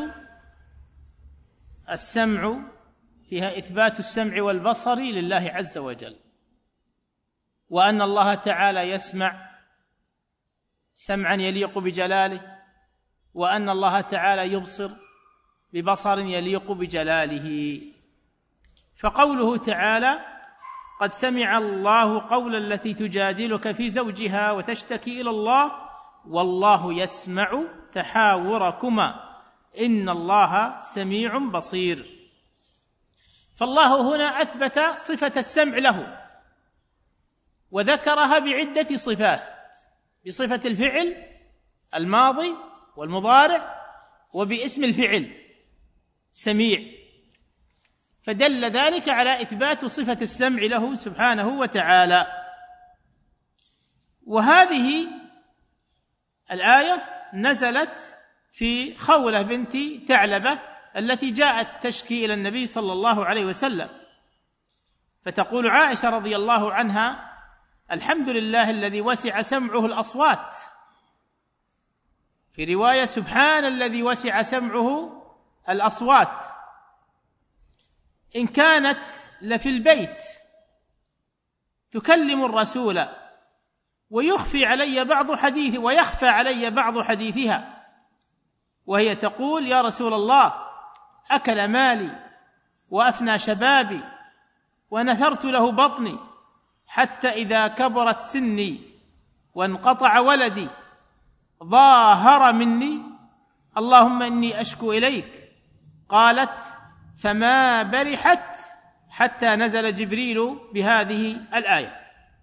السمع والبصر لله عز وجل، وأن الله تعالى يسمع سمعا يليق بجلاله، وأن الله تعالى يبصر ببصر يليق بجلاله. فقوله تعالى قد سمع الله قول التي تجادلك في زوجها وتشتكي إلى الله والله يسمع تحاوركما إن الله سميع بصير. فالله هنا أثبت صفة السمع له، وذكرها بعدة صفات، بصفة الفعل الماضي والمضارع، وباسم الفعل سميع، فدل ذلك على إثبات صفة السمع له سبحانه وتعالى. وهذه الآية نزلت في خولة بنت ثعلبة التي جاءت تشكي إلى النبي صلى الله عليه وسلم، فتقول عائشة رضي الله عنها الحمد لله الذي وسع سمعه الأصوات، في رواية سبحان الذي وسع سمعه الأصوات. إن كانت لفي البيت تكلم الرسول ويخفى علي بعض حديثها، وهي تقول يا رسول الله أكل مالي وأفنى شبابي ونثرت له بطني حتى إذا كبرت سني وانقطع ولدي ظاهر مني اللهم إني أشكو إليك. قالت فما برحت حتى نزل جبريل بهذه الآية.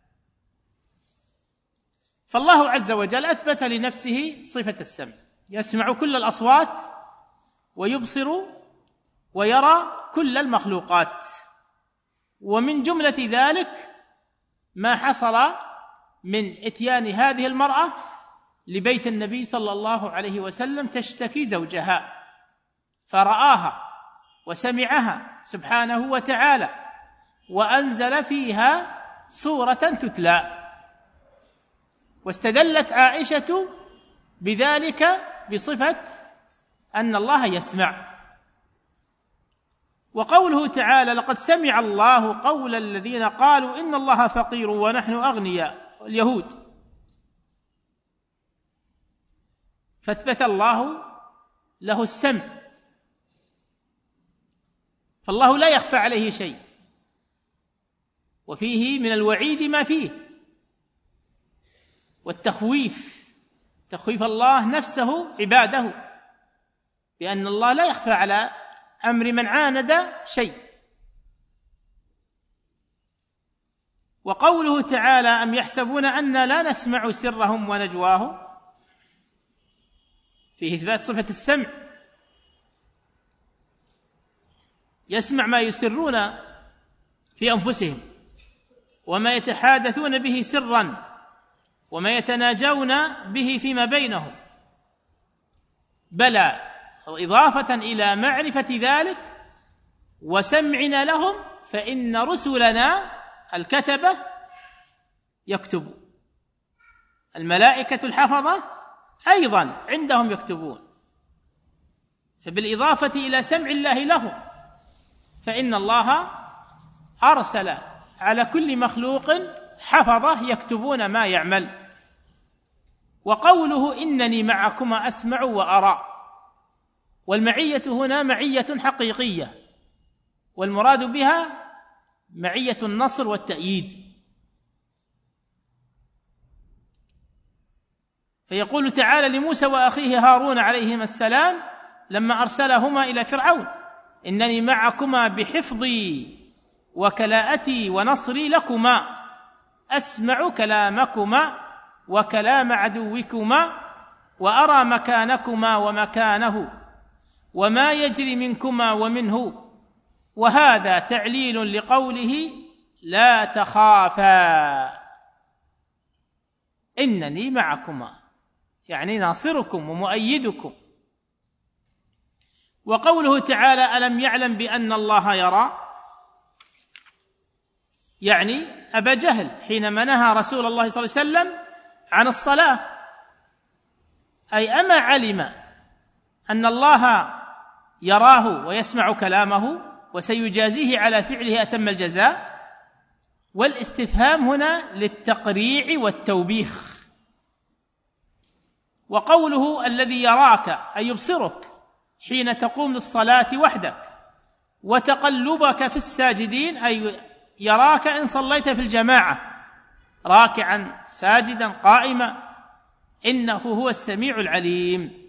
فالله عز وجل أثبت لنفسه صفة السمع، يسمع كل الأصوات ويبصر ويرى كل المخلوقات. ومن جملة ذلك ما حصل من إتيان هذه المرأة لبيت النبي صلى الله عليه وسلم تشتكي زوجها، فرآها وسمعها سبحانه وتعالى، وأنزل فيها سورة تتلى، واستدلت عائشة بذلك بصفة أن الله يسمع. وقوله تعالى لقد سمع الله قول الذين قالوا إن الله فقير ونحن أغنياء، اليهود، فاثبت الله له السمع، فالله لا يخفى عليه شيء، وفيه من الوعيد ما فيه، والتخويف، تخويف الله نفسه عباده بأن الله لا يخفى على أمر من عاند شيء. وقوله تعالى أم يحسبون أنا لا نسمع سرهم ونجواهم، فيه إثبات صفة السمع، يسمع ما يسرون في أنفسهم وما يتحادثون به سرا وما يتناجون به فيما بينهم، بلى إضافة إلى معرفة ذلك وسمعنا لهم، فإن رسلنا الكتبة يكتبون، الملائكة الحفظة أيضا عندهم يكتبون. فبالإضافة إلى سمع الله لهم، فإن الله أرسل على كل مخلوق حفظة يكتبون ما يعمل. وقوله إنني معكما أسمع وأرى، والمعية هنا معية حقيقية، والمراد بها معية النصر والتأييد. فيقول تعالى لموسى وأخيه هارون عليهما السلام لما أرسلهما إلى فرعون: إنني معكما بحفظي وكلاءتي ونصري لكما، أسمع كلامكما وكلام عدوكما، وأرى مكانكما ومكانه، وما يجري منكما ومنه. وهذا تعليل لقوله لا تخافا إنني معكما، يعني ناصركم ومؤيدكم. وقوله تعالى ألم يعلم بأن الله يرى، يعني أبا جهل حينما نهى رسول الله صلى الله عليه وسلم عن الصلاة، أي أما علم أن الله يراه ويسمع كلامه وسيجازيه على فعله أتم الجزاء. والاستفهام هنا للتقريع والتوبيخ. وقوله الذي يراك أي يبصرك حين تقوم للصلاة وحدك، وتقلبك في الساجدين أي يراك إن صليت في الجماعة راكعا ساجدا قائما، إنه هو السميع العليم.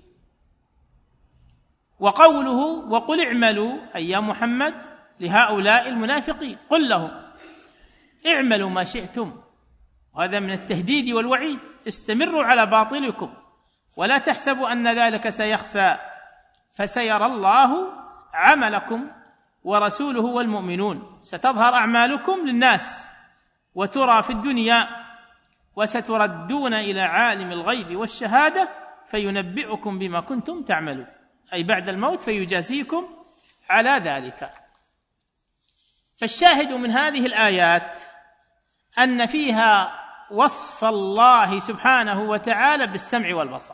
وقوله وقل اعملوا أي يا محمد لهؤلاء المنافقين، قل لهم اعملوا ما شئتم، وهذا من التهديد والوعيد، استمروا على باطلكم ولا تحسبوا أن ذلك سيخفى، فسيرى الله عملكم ورسوله والمؤمنون، ستظهر أعمالكم للناس وترى في الدنيا، وستردون إلى عالم الغيب والشهادة فينبئكم بما كنتم تعملون، أي بعد الموت فيجازيكم على ذلك. فالشاهد من هذه الآيات أن فيها وصف الله سبحانه وتعالى بالسمع والبصر،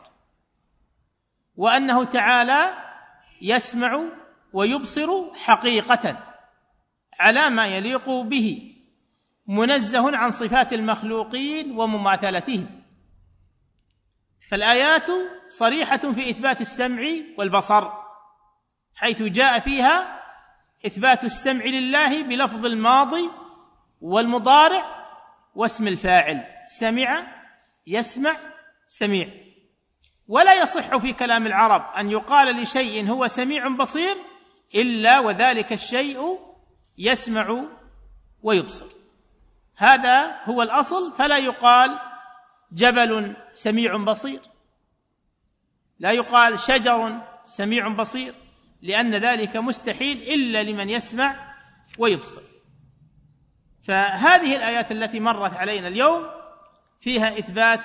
وأنه تعالى يسمع ويبصر حقيقة على ما يليق به، منزه عن صفات المخلوقين ومماثلتهم. فالآيات صريحة في إثبات السمع والبصر، حيث جاء فيها إثبات السمع لله بلفظ الماضي والمضارع واسم الفاعل، سمع يسمع سميع. ولا يصح في كلام العرب أن يقال لشيء هو سميع بصير إلا وذلك الشيء يسمع ويبصر، هذا هو الأصل. فلا يقال جبل سميع بصير، لا يقال شجر سميع بصير، لأن ذلك مستحيل إلا لمن يسمع ويبصر. فهذه الآيات التي مرت علينا اليوم فيها إثبات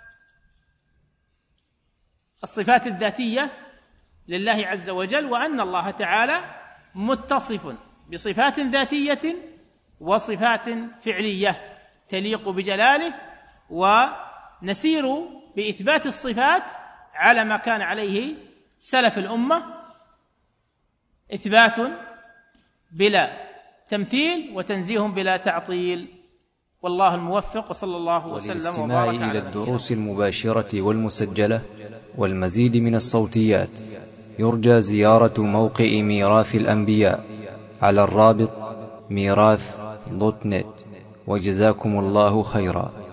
الصفات الذاتية لله عز وجل، وأن الله تعالى متصف بصفات ذاتية وصفات فعلية تليق بجلاله، ونسير بإثبات الصفات على ما كان عليه سلف الأمة، إثبات بلا تمثيل وتنزيه بلا تعطيل. والله الموفق، وصلى الله وسلم وبارك على إلى الدروس المباشرة والمسجلة والمزيد من الصوتيات يرجى زيارة موقع ميراث الأنبياء على الرابط ميراث.net. وجزاكم الله خيرا.